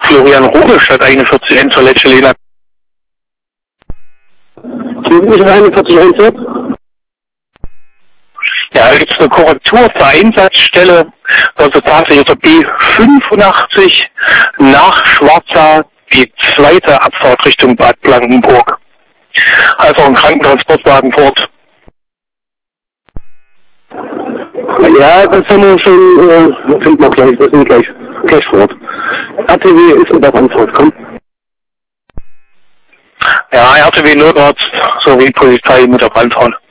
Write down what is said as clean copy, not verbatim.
Florian Ruhe statt 41 Enzo Lena. Nicht 41 Enzo? Ja, da gibt es eine Korrektur zur Einsatzstelle, also tatsächlich der B85 nach Schwarza, die zweite Abfahrt Richtung Bad Blankenburg. Also ein Krankentransportwagen fort. Ja, das haben wir schon, finden wir gleich, das sind gleich fort. RTW ist unter Anfahrt, komm. Ja, RTW Notarzt sowie Polizei mit auf Anfahren.